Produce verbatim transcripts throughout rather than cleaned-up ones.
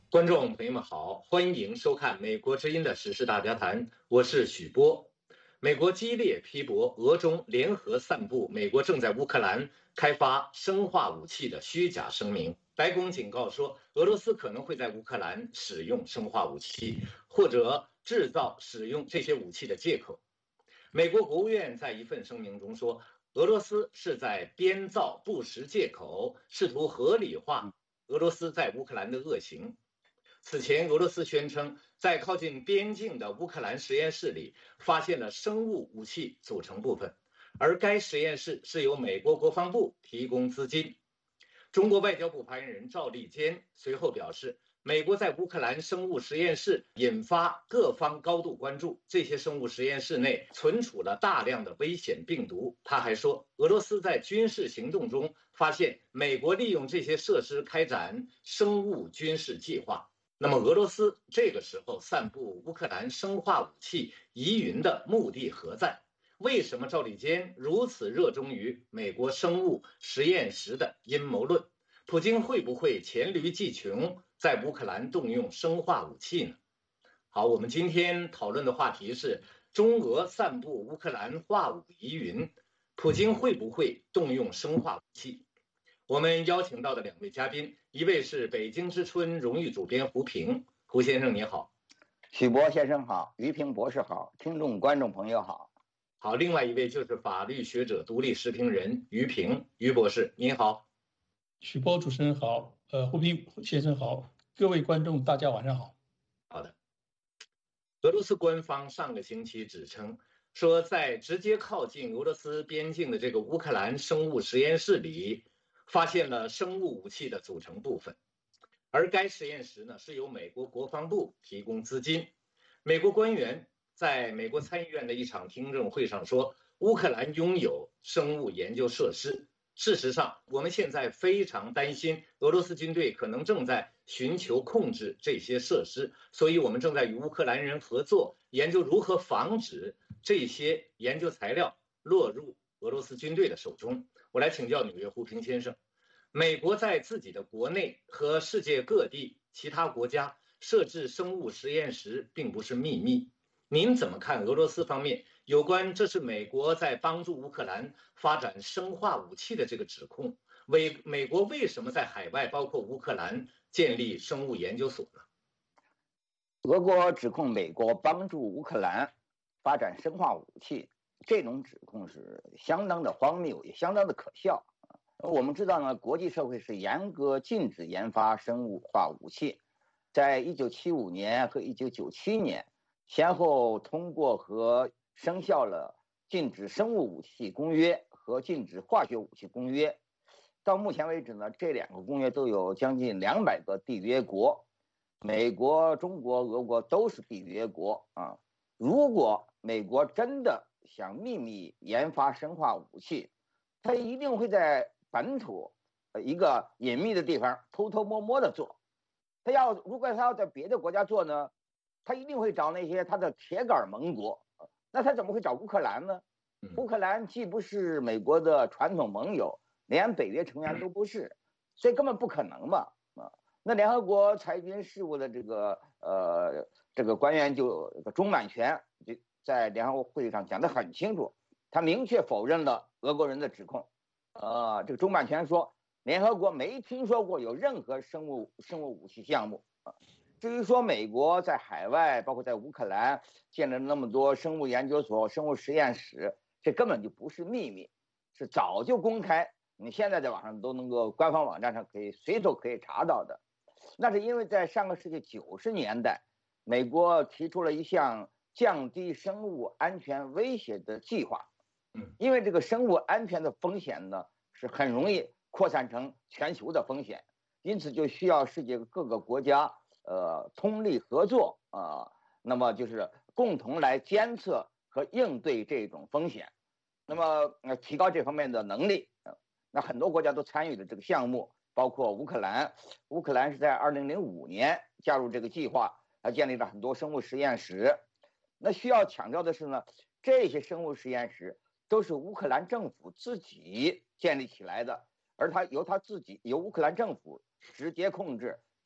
观众朋友们好，欢迎收看美国之音的时事大家谈，我是许波。美国激烈批驳俄中联合散布美国正在乌克兰开发生化武器的虚假声明。白宫警告说，俄罗斯可能会在乌克兰使用生化武器，或者制造使用这些武器的借口。美国国务院在一份声明中说，俄罗斯是在编造不实借口，试图合理化俄罗斯在乌克兰的恶行。此前，俄罗斯宣称在靠近边境的乌克兰实验室里发现了生物武器组成部分，而该实验室是由美国国防部提供资金。中国外交部发言人赵立坚随后表示，美国在乌克兰生物实验室引发各方高度关注，这些生物实验室内存储了大量的危险病毒。他还说，俄罗斯在军事行动中发现美国利用这些设施开展生物军事计划。那么俄罗斯这个时候散布乌克兰生化武器疑云的目的何在？为什么赵立坚如此热衷于美国生物实验室的阴谋论？普京会不会黔驴技穷，在乌克兰动用生化武器呢？好，我们今天讨论的话题是中俄散布乌克兰化武疑云，普京会不会动用生化武器？我们邀请到的两位嘉宾，一位是北京之春荣誉主编胡平，胡先生你好。 许博先生好，于平博士好，听众观众朋友好。 好，另外一位就是法律学者、独立时评人于平，于博士您好。 许波主持人好，呃，胡平先生好，各位观众大家晚上好。 好的。俄罗斯官方上个星期指称说，在直接靠近俄罗斯边境的这个乌克兰生物实验室里，发现了生物武器的组成部分，而该实验室呢是由美国国防部提供资金。美国官员在美国参议院的一场听证会上说，乌克兰拥有生物研究设施。事实上，我们现在非常担心俄罗斯军队可能正在寻求控制这些设施，所以我们正在与乌克兰人合作，研究如何防止这些研究材料落入俄罗斯军队的手中。我来请教纽约胡平先生，美国在自己的国内和世界各地其他国家设置生物实验室并不是秘密，您怎么看俄罗斯方面有关这是美国在帮助乌克兰发展生化武器的这个指控？为美国为什么在海外，包括乌克兰建立生物研究所呢？ 俄国指控美国帮助乌克兰发展生化武器，这种指控是相当的荒谬，也相当的可笑。我们知道呢，国际社会是严格禁止研发生物化武器，在一九七五年和一九九七年先后通过和生效了禁止生物武器公约和禁止化学武器公约。到目前为止呢，这两个公约都有将近两百个缔约国，美国、中国、俄国都是缔约国啊。如果美国真的想秘密研发生化武器，他一定会在本土一个隐秘的地方偷偷摸摸的做。他要如果他要在别的国家做呢，他一定会找那些他的铁杆盟国。那他怎么会找乌克兰呢？乌克兰既不是美国的传统盟友，连北约成员都不是，所以根本不可能嘛。啊，那联合国裁军事务的这个呃这个官员就钟满全就在联合国会议上讲得很清楚，他明确否认了俄国人的指控。呃，这个钟满全说，联合国没听说过有任何生物生物武器项目啊。至于说美国在海外，包括在乌克兰建了那么多生物研究所、生物实验室，这根本就不是秘密，是早就公开，你现在在网上都能够官方网站上可以随手可以查到的。那是因为在上个世纪九十年代，美国提出了一项降低生物安全威胁的计划。因为这个生物安全的风险呢，是很容易扩散成全球的风险，因此就需要世界各个国家呃通力合作啊、呃，那么就是共同来监测和应对这种风险，那么呃提高这方面的能力。呃、那很多国家都参与了这个项目，包括乌克兰。乌克兰是在二零零五年加入这个计划，它建立了很多生物实验室。那需要强调的是呢，这些生物实验室都是乌克兰政府自己建立起来的，而它由它自己由乌克兰政府直接控制、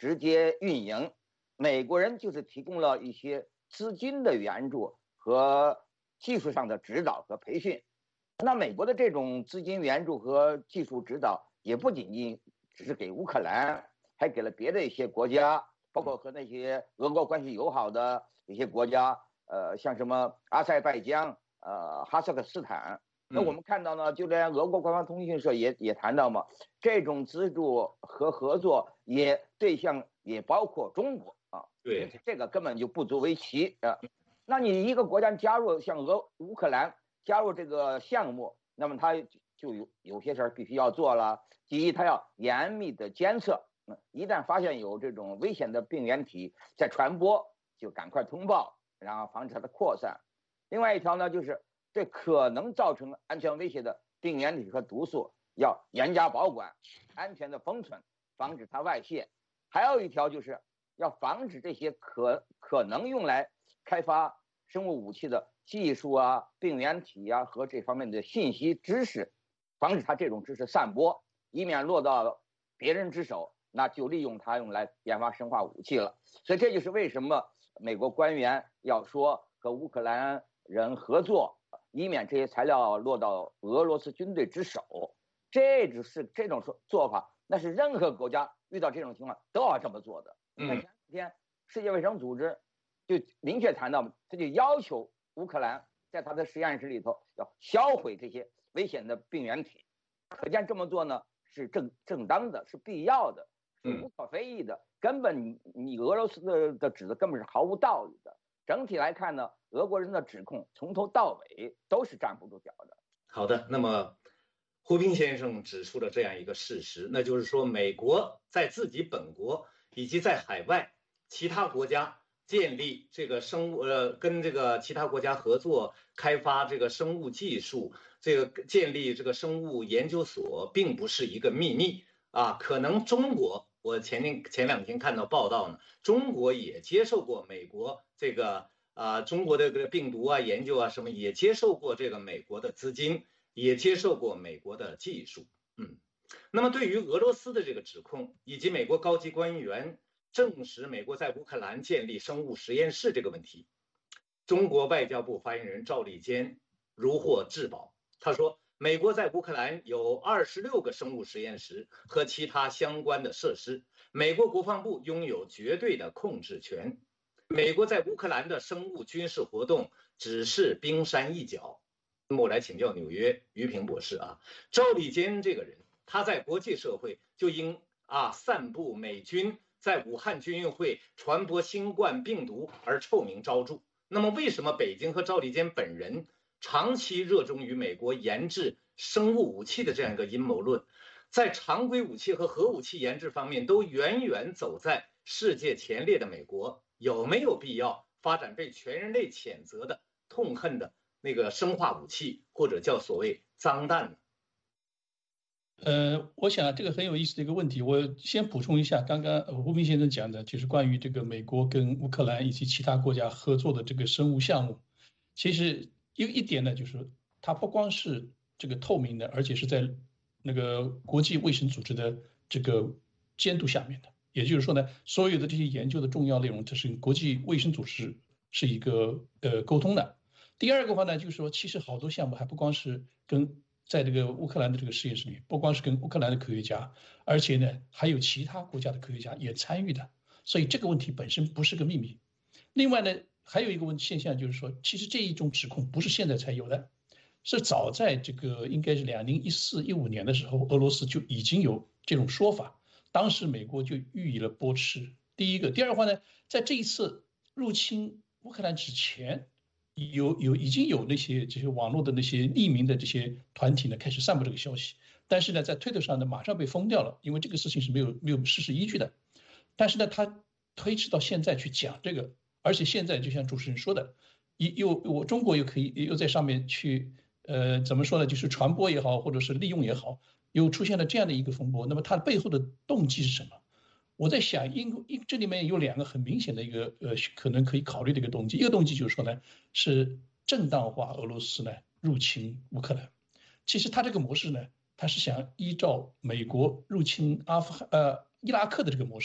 直接运营，美国人就是提供了一些资金的援助和技术上的指导和培训。那美国的这种资金援助和技术指导也不仅仅只是给乌克兰，还给了别的一些国家，包括和那些俄国关系友好的一些国家，呃，像什么阿塞拜疆、呃哈萨克斯坦。那我们看到呢，就连俄国官方通讯社也也谈到嘛，这种资助和合作也对象也包括中国啊。 对， 这个根本就不足为奇啊。那你一个国家加入像俄乌克兰加入这个项目，那么他就有有些事儿必须要做了。第一，他要严密的监测，一旦发现有这种危险的病原体在传播，就赶快通报，然后防止它的扩散。另外一条呢，就是对可能造成安全威胁的病原体和毒素要严加保管，安全的封存，防止它外泄。还有一条就是要防止这些可可能用来开发生物武器的技术啊、病原体啊和这方面的信息知识，防止它这种知识散播，以免落到别人之手，那就利用它用来研发生化武器了。所以这就是为什么美国官员要说和乌克兰人合作，以免这些材料落到俄罗斯军队之手。这只是这种做法，那是任何国家遇到这种情况都要这么做的。你看前几天世界卫生组织就明确谈到，他就要求乌克兰在他的实验室里头要销毁这些危险的病原体。可见这么做呢是正正当的，是必要的，是无可非议的，根本你你俄罗斯的的指责根本是毫无道理的。整体来看呢，俄国人的指控从头到尾都是站不住脚的。 好的，那么胡斌先生指出了这样一个事实，那就是说美国在自己本国以及在海外其他国家建立这个生物呃跟这个其他国家合作开发这个生物技术，这个建立这个生物研究所并不是一个秘密啊。可能中国，我前天前两天看到报道呢，中国也接受过美国这个啊中国的这个病毒啊研究啊什么，也接受过这个美国的资金，也接受过美国的技术。嗯，那么对于俄罗斯的这个指控，以及美国高级官员证实美国在乌克兰建立生物实验室这个问题，中国外交部发言人赵立坚如获至宝。他说，美国在乌克兰有二十六个生物实验室和其他相关的设施，美国国防部拥有绝对的控制权。美国在乌克兰的生物军事活动只是冰山一角。那么我来请教纽约于平博士啊，赵立坚这个人，他在国际社会就因啊散布美军在武汉军运会传播新冠病毒而臭名昭著。那么为什么北京和赵立坚本人长期热衷于美国研制生物武器的这样一个阴谋论，在常规武器和核武器研制方面都远远走在世界前列的美国，有没有必要发展被全人类谴责的痛恨的那个生化武器，或者叫所谓脏弹呢？ 呃，我想这个很有意思的一个问题。我先补充一下，刚刚胡斌先生讲的，就是关于这个美国跟乌克兰以及其他国家合作的这个生物项目。其实一一点呢，就是它不光是这个透明的，而且是在那个国际卫生组织的这个监督下面的。也就是说呢，所有的这些研究的重要内容，这是国际卫生组织是一个呃沟通的。第二个话呢，就是说，其实好多项目还不光是跟在这个乌克兰的这个实验室里，不光是跟乌克兰的科学家，而且呢，还有其他国家的科学家也参与的。所以这个问题本身不是个秘密。另外呢，还有一个问现象就是说，其实这一种指控不是现在才有的，是早在这个应该是两零一四一五年的时候，俄罗斯就已经有这种说法。当时美国就予以了驳斥。第一个，第二的话呢，在这一次入侵乌克兰之前，有有已经有那些这些网络的那些匿名的这些团体呢，开始散布这个消息。但是呢，在推特上呢，马上被封掉了，因为这个事情是没有没有事实依据的。但是呢，他推迟到现在去讲这个，而且现在就像主持人说的，又我中国又可以又在上面去呃怎么说呢，就是传播也好，或者是利用也好。又出现了这样的一个风波，那么它背后的动机是什么？我在想，因因这里面有两个很明显的一个呃可能可以考虑的一个动机，一个动机就是说呢，是正当化俄罗斯呢入侵乌克兰。其实它这个模式呢，它是想依照美国入侵阿富汗呃伊拉克的这个模式，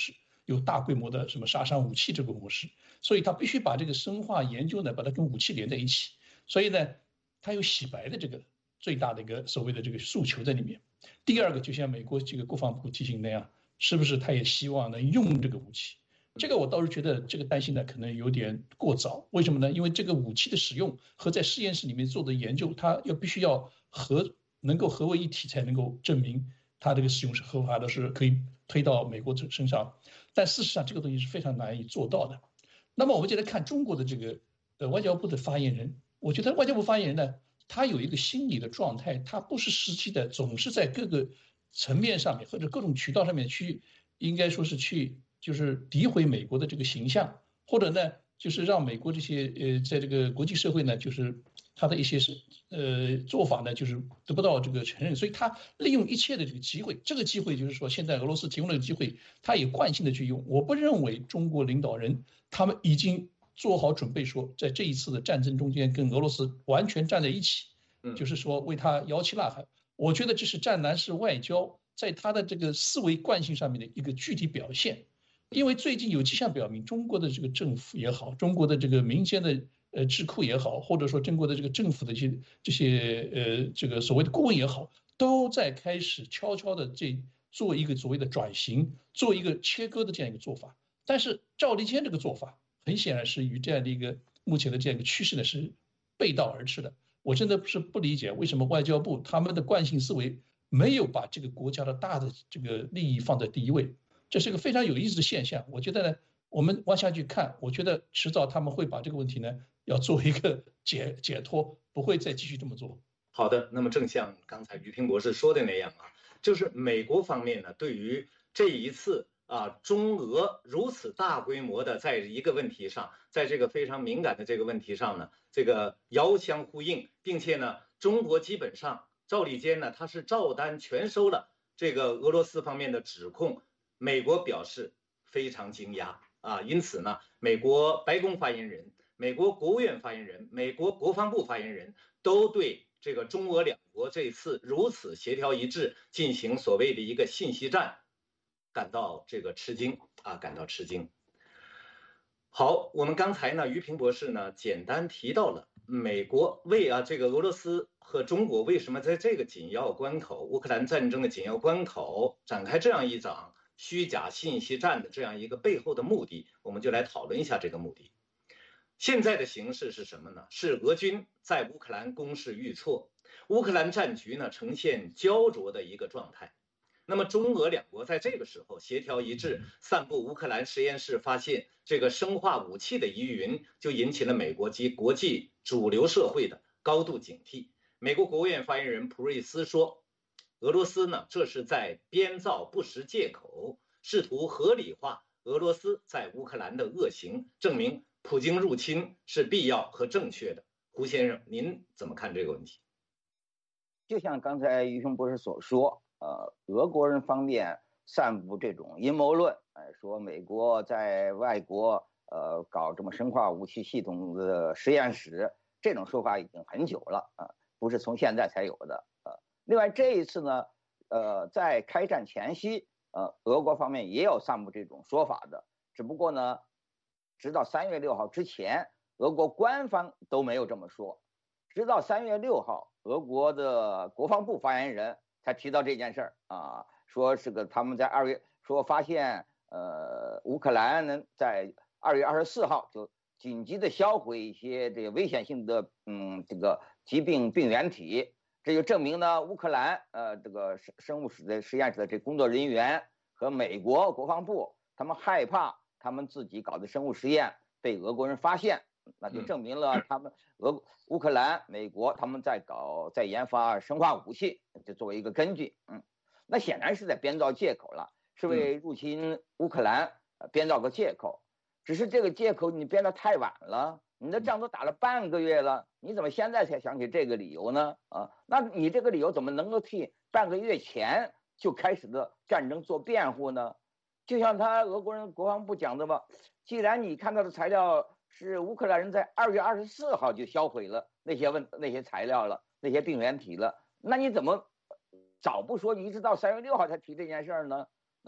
有大规模的什么杀伤武器这个模式，所以他必须把这个生化研究呢把它跟武器连在一起，所以呢，他有洗白的这个最大的一个所谓的这个诉求在里面。第二个，就像美国这个国防部提醒那样，是不是他也希望能用这个武器？这个我倒是觉得这个担心呢可能有点过早。为什么呢？因为这个武器的使用和在实验室里面做的研究，它要必须要合能够合为一体，才能够证明它这个使用是合法的，是可以推到美国身上。但事实上这个东西是非常难以做到的。那么我们就来看中国的这个呃外交部的发言人，我觉得外交部发言人呢，他有一个心理的状态，他不是实际的，总是在各个层面上面或者各种渠道上面去，应该说是去就是诋毁美国的这个形象，或者呢就是让美国这些呃在这个国际社会呢，就是他的一些是呃做法呢，就是得不到这个承认，所以他利用一切的这个机会，这个机会就是说现在俄罗斯提供了机会，他也惯性的去用。我不认为中国领导人他们已经做好准备，说在这一次的战争中间跟俄罗斯完全站在一起，就是说为他摇旗呐喊。我觉得这是战狼式外交在他的这个思维惯性上面的一个具体表现。因为最近有迹象表明，中国的这个政府也好，中国的这个民间的呃智库也好，或者说中国的这个政府的一些这些呃这个所谓的顾问也好，都在开始悄悄的这做一个所谓的转型，做一个切割的这样一个做法。但是赵立坚这个做法，很显然是与这样的一个目前的这样一个趋势呢是背道而驰的。我真的是不理解为什么外交部他们的惯性思维没有把这个国家的大的这个利益放在第一位。这是一个非常有意思的现象。我觉得呢，我们往下去看，我觉得迟早他们会把这个问题呢要做一个解解脱，不会再继续这么做。 好的，那么正像刚才于平博士说的那样啊，就是美国方面呢，对于这一次啊中俄如此大规模的在一个问题上，在这个非常敏感的这个问题上呢，这个遥相呼应，并且呢，中国基本上赵立坚呢他是照单全收了这个俄罗斯方面的指控。美国表示非常惊讶啊，因此呢，美国白宫发言人、美国国务院发言人、美国国防部发言人都对这个中俄两国这次如此协调一致进行所谓的一个信息战感到这个吃惊啊，感到吃惊。好，我们刚才呢，于平博士呢简单提到了美国为啊这个俄罗斯和中国为什么在这个紧要关口，乌克兰战争的紧要关口展开这样一场虚假信息战的这样一个背后的目的，我们就来讨论一下这个目的。现在的形势是什么呢？是俄军在乌克兰攻势愈挫，乌克兰战局呢呈现焦灼的一个状态。那么中俄两国在这个时候协调一致，散布乌克兰实验室发现这个生化武器的疑云，就引起了美国及国际主流社会的高度警惕。美国国务院发言人普瑞斯说，俄罗斯呢，这是在编造不实借口，试图合理化俄罗斯在乌克兰的恶行，证明普京入侵是必要和正确的。胡先生，您怎么看这个问题？ 就像刚才于雄博士所说，呃，俄国人方面散布这种阴谋论，哎，说美国在外国呃搞这么生化武器系统的实验室，这种说法已经很久了啊、呃，不是从现在才有的。呃，另外这一次呢，呃，在开战前夕，呃，俄国方面也有散布这种说法的，只不过呢，直到三月六号之前，俄国官方都没有这么说，直到三月六号，俄国的国防部发言人才提到这件事儿啊，说是个他们在二月说发现，呃，乌克兰呢在二月二十四号就紧急的销毁一些这个危险性的嗯这个疾病病原体，这就证明呢乌克兰呃这个生生物室的实验室的这工作人员和美国国防部他们害怕他们自己搞的生物实验被俄国人发现。那就证明了他们俄乌克兰、美国他们在搞在研发生化武器，就作为一个根据。嗯，那显然是在编造借口了，是为入侵乌克兰编造个借口。只是这个借口你编得太晚了，你的仗都打了半个月了，你怎么现在才想起这个理由呢？啊，那你这个理由怎么能够替半个月前就开始的战争做辩护呢？就像他俄国人国防部讲的吧，既然你看到的材料是乌克兰人在二月二十四号就销毁了那些问那些材料了，那些病原体了，那你怎么早不说，你一直到三月六号才提这件事儿呢？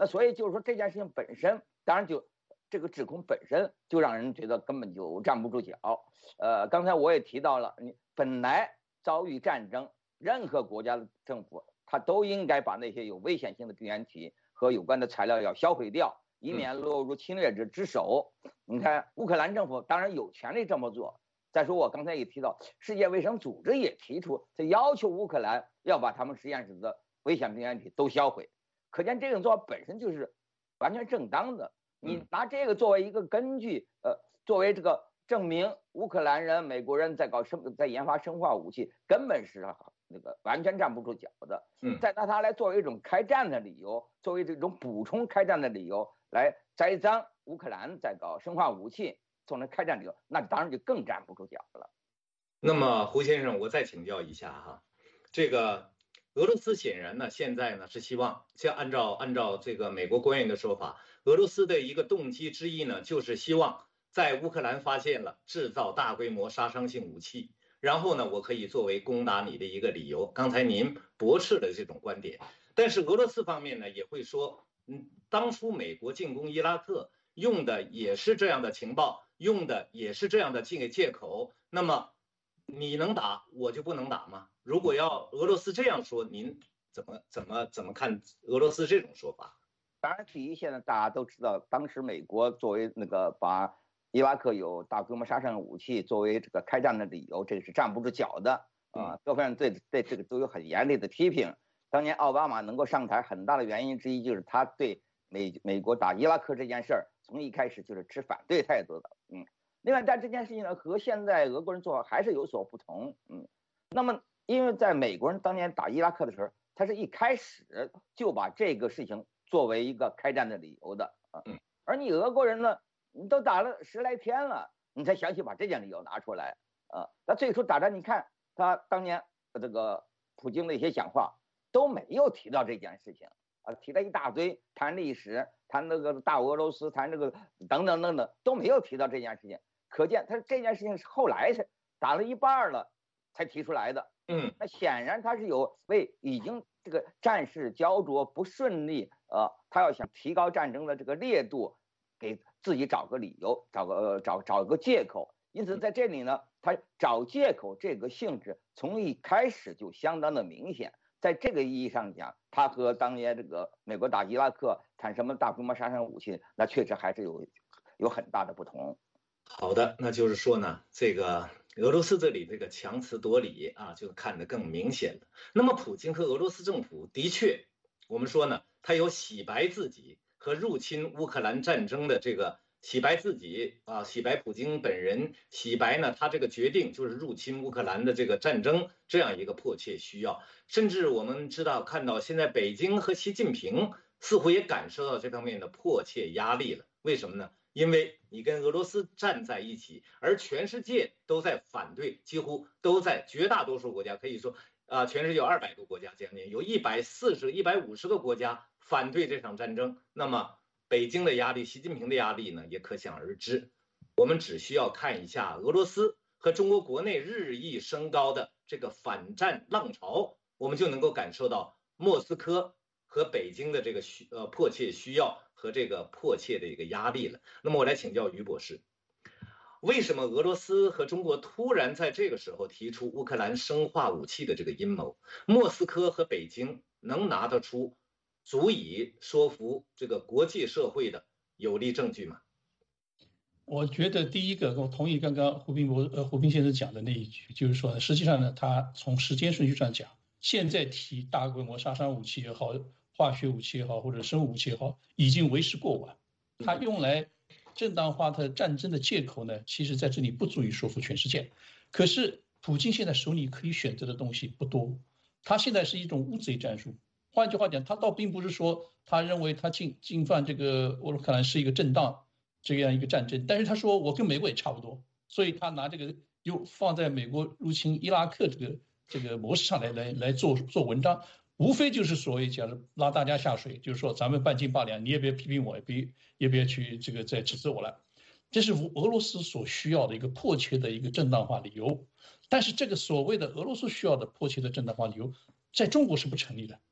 那所以就是说这件事情本身，当然就这个指控本身就让人觉得根本就站不住脚。呃，刚才我也提到了，你本来遭遇战争，任何国家的政府他都应该把那些有危险性的病原体和有关的材料要销毁掉，以免落入侵略者之手。你看乌克兰政府当然有权利这么做。再说我刚才也提到，世界卫生组织也提出，他要求乌克兰要把他们实验室的危险病原体都销毁。可见这种做法本身就是完全正当的。你拿这个作为一个根据，呃，作为这个证明乌克兰人、美国人在搞生在研发生化武器，根本是那个完全站不住脚的。 嗯， 再拿它来作为一种开战的理由，作为这种补充开战的理由来栽赃乌克兰在搞生化武器，做成开战理由，那当然就更站不住脚了。 那么胡先生，我再请教一下哈，这个俄罗斯显然呢，现在呢是希望，像按照按照这个美国官员的说法，俄罗斯的一个动机之一呢，就是希望在乌克兰发现了制造大规模杀伤性武器，然后呢，我可以作为攻打你的一个理由。刚才您驳斥了这种观点，但是俄罗斯方面呢也会说，嗯，当初美国进攻伊拉克用的也是这样的情报，用的也是这样的借借口，那么你能打，我就不能打吗？如果要俄罗斯这样说，您怎么怎么怎么看俄罗斯这种说法？ 当然，第一，现在大家都知道，当时美国作为那个把伊拉克有大规模杀伤武器作为这个开战的理由，这个是站不住脚的啊。各方面对对这个都有很严厉的批评。当年奥巴马能够上台，很大的原因之一就是他对美美国打伊拉克这件事儿，从一开始就是持反对态度的。嗯，另外，但这件事情呢，和现在俄国人做法还是有所不同。嗯，那么因为在美国人当年打伊拉克的时候，他是一开始就把这个事情作为一个开战的理由的啊，而你俄国人呢，你都打了十来天了，你才想起把这件理由拿出来啊。他最初打仗，你看他当年这个普京的一些讲话都没有提到这件事情啊，提了一大堆，谈历史，谈那个大俄罗斯，谈这个等等等等，都没有提到这件事情。可见他这件事情是后来才打了一半了才提出来的。 嗯， 那显然他是有为已经这个战事焦灼不顺利，呃，他要想提高战争的这个烈度，给自己找个理由，找个、呃、找找个借口。因此在这里呢，他找借口这个性质从一开始就相当的明显。在这个意义上讲，他和当年这个美国打伊拉克谈什么大规模杀伤武器，那确实还是有有很大的不同。 好的，那就是说呢，这个俄罗斯这里这个强词夺理啊，就看得更明显了。那么普京和俄罗斯政府的确，我们说呢，他有洗白自己和入侵乌克兰战争的这个洗白自己啊，洗白普京本人，洗白呢他这个决定就是入侵乌克兰的这个战争这样一个迫切需要。甚至我们知道看到现在北京和习近平似乎也感受到这方面的迫切压力了。为什么呢？因为你跟俄罗斯站在一起，而全世界都在反对，几乎都在绝大多数国家可以说，啊、呃，全世界有二百多国家，将近有一百四十、一百五十个国家反对这场战争。那么北京的压力，习近平的压力呢，也可想而知。我们只需要看一下俄罗斯和中国国内日益升高的这个反战浪潮，我们就能够感受到莫斯科和北京的这个需呃迫切需要和这个迫切的一个压力了。那么我来请教于博士，为什么俄罗斯和中国突然在这个时候提出乌克兰生化武器的这个阴谋？莫斯科和北京能拿得出足以说服这个国际社会的有力证据吗？ 我觉得第一个，我同意刚刚胡斌博呃胡斌先生讲的那一句，就是说，实际上呢，他从时间顺序上讲，现在提大规模杀伤武器也好，化学武器也好，或者生物武器也好，已经为时过晚。他用来正当化他战争的借口呢，其实在这里不足以说服全世界。可是普京现在手里可以选择的东西不多，他现在是一种乌贼战术。换句话讲，他倒并不是说他认为他进进犯这个乌克兰是一个正当这样一个战争，但是他说我跟美国也差不多，所以他拿这个又放在美国入侵伊拉克这个这个模式上来来来做做文章，无非就是所谓讲的拉大家下水，就是说咱们半斤八两，你也别批评我，也别也别去这个再指责我了。这是俄罗斯所需要的一个迫切的一个正当化理由，但是这个所谓的俄罗斯需要的迫切的正当化理由，在中国是不成立的。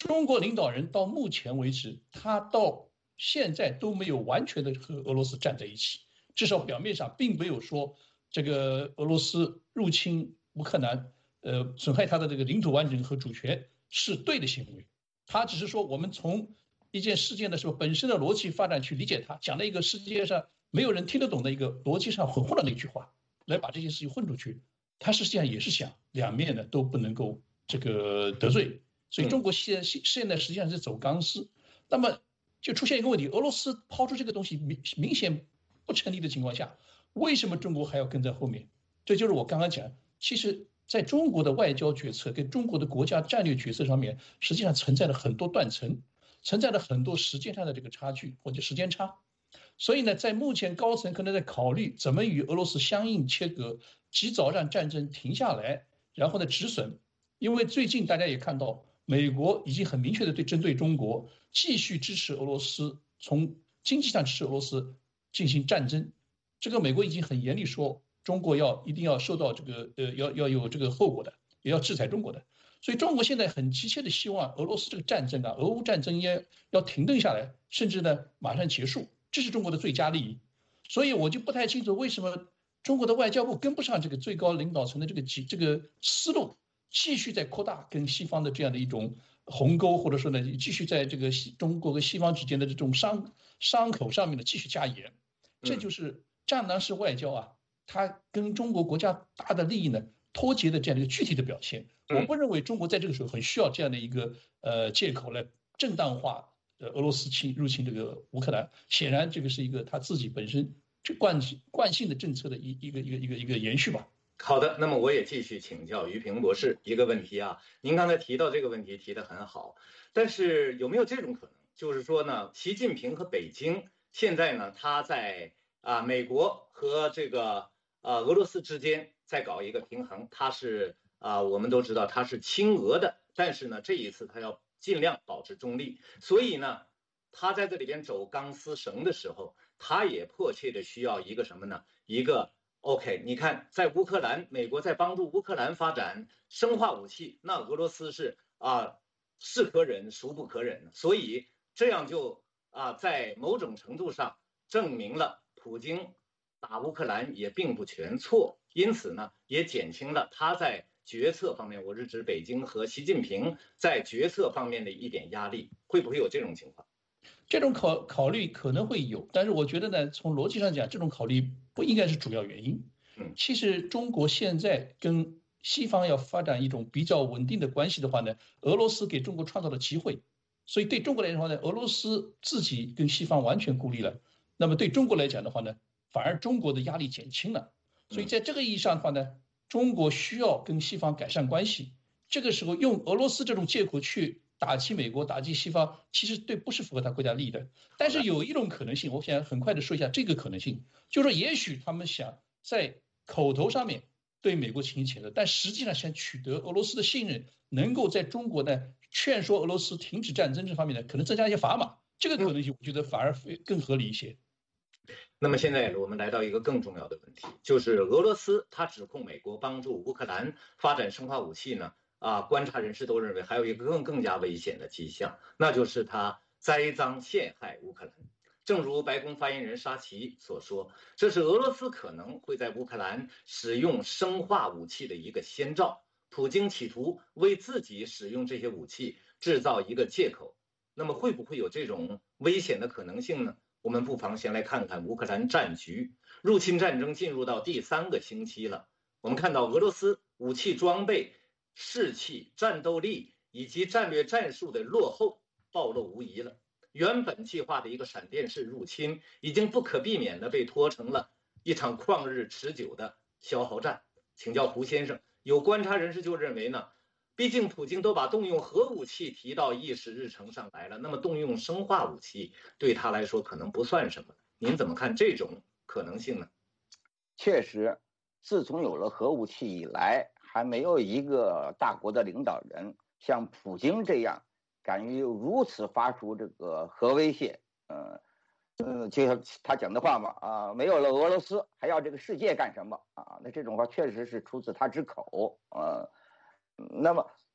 中国领导人到目前为止，他到现在都没有完全的和俄罗斯站在一起，至少表面上并没有说这个俄罗斯入侵乌克兰，呃，损害他的这个领土完整和主权是对的行为。他只是说我们从一件事件的时候本身的逻辑发展去理解它，讲了一个世界上没有人听得懂的一个逻辑上混混的那句话，来把这件事情混出去。他实际上也是想两面的都不能够这个得罪，所以中国现现在实际上是走钢丝。那么就出现一个问题，俄罗斯抛出这个东西明明显不成立的情况下，为什么中国还要跟在后面？这就是我刚刚讲，其实在中国的外交决策跟中国的国家战略决策上面，实际上存在了很多断层，存在了很多时间上的这个差距或者时间差。所以呢，在目前高层可能在考虑怎么与俄罗斯相应切割，及早让战争停下来，然后呢止损。因为最近大家也看到，美国已经很明确的对针对中国继续支持俄罗斯，从经济上支持俄罗斯进行战争。这个美国已经很严厉说，中国要一定要受到这个呃要要有这个后果的，也要制裁中国的。所以中国现在很急切的希望俄罗斯这个战争啊，俄乌战争也要停顿下来，甚至呢马上结束。这是中国的最佳利益，所以我就不太清楚为什么中国的外交部跟不上这个最高领导层的这个这个思路，继续在扩大跟西方的这样的一种鸿沟，或者说呢，继续在这个中国和西方之间的这种伤伤口上面呢继续加盐，这就是战狼式外交啊，它跟中国国家大的利益呢脱节的这样的一个具体的表现。我不认为中国在这个时候很需要这样的一个呃借口来正当化呃俄罗斯侵入侵这个乌克兰。显然这个是一个他自己本身惯惯性的政策的一一个一个一个一个延续吧。 好的，那么我也继续请教于平博士一个问题啊，您刚才提到这个问题提得很好，但是有没有这种可能，就是说呢，习近平和北京现在呢，他在啊美国和这个呃俄罗斯之间在搞一个平衡，他是啊我们都知道他是亲俄的，但是呢这一次他要尽量保持中立，所以呢他在这里边走钢丝绳的时候，他也迫切的需要一个什么呢？一个OK， 你看，在乌克兰，美国在帮助乌克兰发展生化武器，那俄罗斯是啊，是可忍，孰不可忍，所以这样就啊，在某种程度上证明了普京打乌克兰也并不全错，因此呢，也减轻了他在决策方面，我是指北京和习近平在决策方面的一点压力，会不会有这种情况？ 这种考考虑可能会有，但是我觉得呢，从逻辑上讲，这种考虑不应该是主要原因。 嗯， 其实中国现在跟西方要发展一种比较稳定的关系的话呢，俄罗斯给中国创造了机会，所以对中国来说呢，俄罗斯自己跟西方完全孤立了。那么对中国来讲的话呢，反而中国的压力减轻了。所以在这个意义上的话呢，中国需要跟西方改善关系。这个时候用俄罗斯这种借口去打击美国、打击西方，其实对不是符合他国家利益的。但是有一种可能性，我想很快的说一下这个可能性，就是说也许他们想在口头上面对美国进行谴责，但实际上想取得俄罗斯的信任，能够在中国呢劝说俄罗斯停止战争这方面呢，可能增加一些砝码，这个可能性我觉得反而更合理一些。 那么现在我们来到一个更重要的问题，就是俄罗斯他指控美国帮助乌克兰发展生化武器呢，啊，观察人士都认为还有一个更更加危险的迹象，那就是他栽赃陷害乌克兰。正如白宫发言人沙奇所说，这是俄罗斯可能会在乌克兰使用生化武器的一个先兆。普京企图为自己使用这些武器制造一个借口。那么会不会有这种危险的可能性呢？我们不妨先来看看乌克兰战局。入侵战争进入到第三个星期了，我们看到俄罗斯武器装备、士气、战斗力以及战略战术的落后暴露无遗了。原本计划的一个闪电式入侵，已经不可避免地被拖成了一场旷日持久的消耗战。请教胡先生，有观察人士就认为呢，毕竟普京都把动用核武器提到议事日程上来了，那么动用生化武器对他来说可能不算什么。您怎么看这种可能性呢？ 确实，自从有了核武器以来，还没有一个大国的领导人像普京这样敢于如此发出这个核威胁。呃，呃，就像他讲的话嘛，啊，没有了俄罗斯，还要这个世界干什么啊？那这种话确实是出自他之口。呃，那么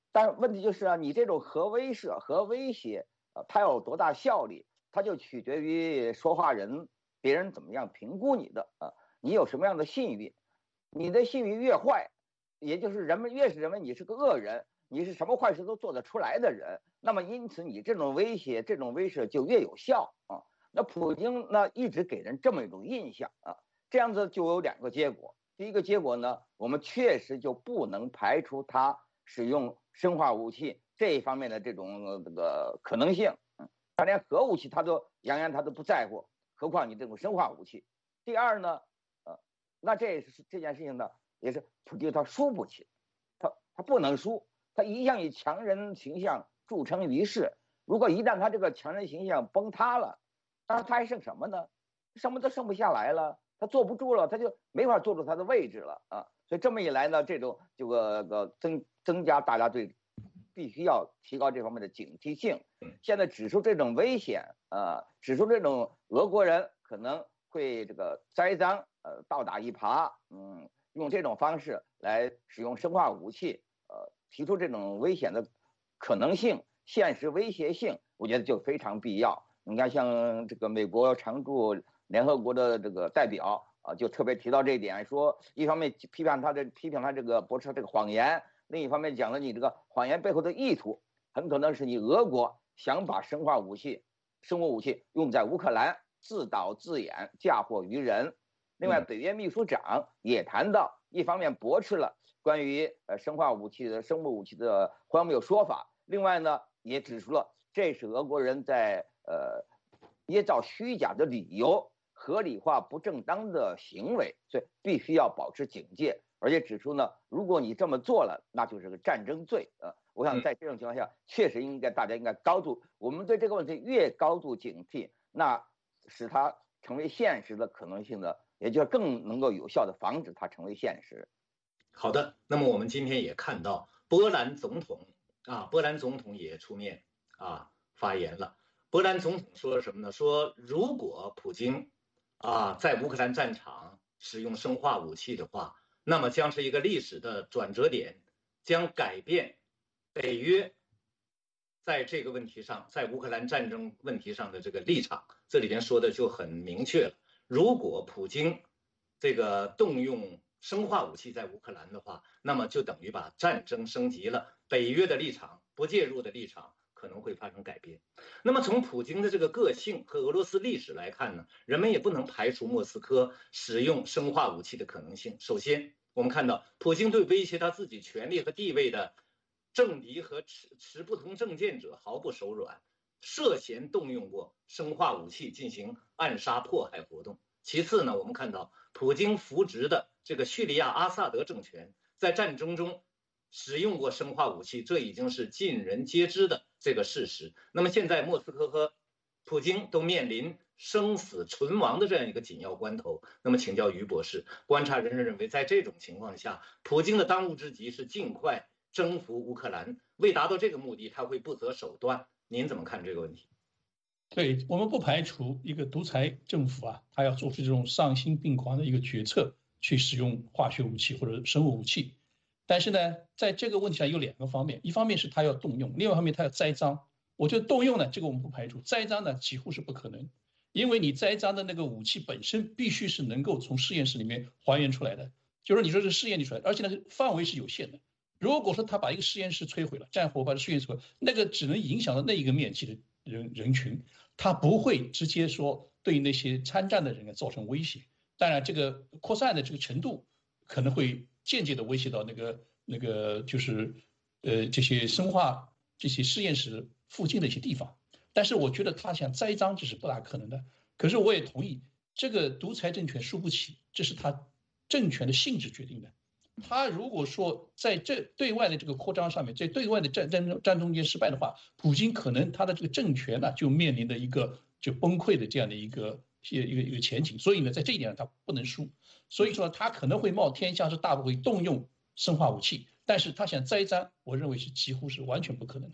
但问题就是啊，你这种核威慑、核威胁，呃，它有多大效力，它就取决于说话人别人怎么样评估你的啊，你有什么样的信誉，你的信誉越坏，也就是人们越是认为你是个恶人，你是什么坏事都做得出来的人，那么因此你这种威胁、这种威慑就越有效啊。那普京呢，一直给人这么一种印象啊，这样子就有两个结果。第一个结果呢，我们确实就不能排除他使用生化武器这一方面的这种这个可能性。嗯，他连核武器他都扬言他都不在乎，何况你这种生化武器。第二呢，呃，那这是这件事情呢，也是普京他输不起，他他不能输，他一向以强人形象著称于世。如果一旦他这个强人形象崩塌了，那他还剩什么呢？什么都剩不下来了。他坐不住了，他就没法坐住他的位置了啊！所以这么一来呢，这种这个个增增加大家对必须要提高这方面的警惕性。现在指出这种危险，呃，指出这种俄国人可能会这个栽赃，呃，倒打一耙，嗯，用这种方式来使用生化武器，呃，提出这种危险的可能性、现实威胁性，我觉得就非常必要。你看，像这个美国常驻联合国的这个代表啊，就特别提到这一点，说一方面批判他的批评他这个驳斥这个谎言，另一方面讲了你这个谎言背后的意图，很可能是你俄国想把生化武器、生物武器用在乌克兰，自导自演，嫁祸于人。另外，北约秘书长也谈到，一方面驳斥了关于呃生化武器的生物武器的荒谬说法，另外呢，也指出了这是俄国人在呃捏造虚假的理由，合理化不正当的行为，所以必须要保持警戒。而且指出呢，如果你这么做了，那就是个战争罪啊、呃！我想在这种情况下，确实应该大家应该高度，我们对这个问题越高度警惕，那使它成为现实的可能性呢，也就更能够有效的防止它成为现实。 好的，那么我们今天也看到波兰总统啊，波兰总统也出面啊发言了。波兰总统说什么呢？说如果普京啊在乌克兰战场使用生化武器的话，那么将是一个历史的转折点，将改变北约在这个问题上，在乌克兰战争问题上的这个立场。这里边说的就很明确了，如果普京这个动用生化武器在乌克兰的话，那么就等于把战争升级了，北约的立场、不介入的立场可能会发生改变。那么从普京的这个个性和俄罗斯历史来看呢，人们也不能排除莫斯科使用生化武器的可能性。首先，我们看到普京对威胁他自己权力和地位的政敌和持持不同政见者毫不手软，涉嫌动用过生化武器进行暗杀迫害活动。其次呢，我们看到普京扶植的这个叙利亚阿萨德政权在战争中使用过生化武器，这已经是尽人皆知的这个事实。那么现在莫斯科和普京都面临生死存亡的这样一个紧要关头。那么请教于博士，观察人士认为，在这种情况下，普京的当务之急是尽快征服乌克兰，为达到这个目的，他会不择手段。您怎么看这个问题？ 对，我们不排除一个独裁政府啊，他要做出这种丧心病狂的一个决策，去使用化学武器或者生物武器。但是呢，在这个问题上有两个方面，一方面是他要动用，另外一方面他要栽赃。我觉得动用呢，这个我们不排除；栽赃呢，几乎是不可能，因为你栽赃的那个武器本身必须是能够从实验室里面还原出来的，就是你说是试验出来，而且呢范围是有限的。如果说他把一个实验室摧毁了，战火把这实验室摧毁，那个只能影响到那一个面积的人人群，他不会直接说对那些参战的人造成威胁。当然，这个扩散的这个程度可能会间接的威胁到那个那个就是呃这些生化这些实验室附近的一些地方。但是我觉得他想栽赃这是不大可能的。可是我也同意，这个独裁政权输不起，这是他政权的性质决定的。他如果说在这对外的这个扩张上面，在对外的战战战中间失败的话，普京可能他的这个政权呢就面临的一个就崩溃的这样的一个一个一个前景。所以呢，在这一点上他不能输。所以说他可能会冒天下之大不韪动用生化武器，但是他想栽赃，我认为是几乎是完全不可能的。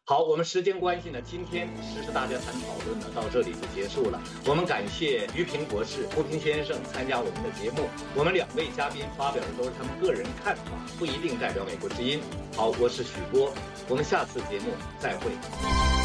好，我们时间关系呢，今天时事大家谈讨论呢到这里就结束了。我们感谢于平博士、胡平先生参加我们的节目。我们两位嘉宾发表的都是他们个人看法，不一定代表美国之音。好，我是许波，我们下次节目再会。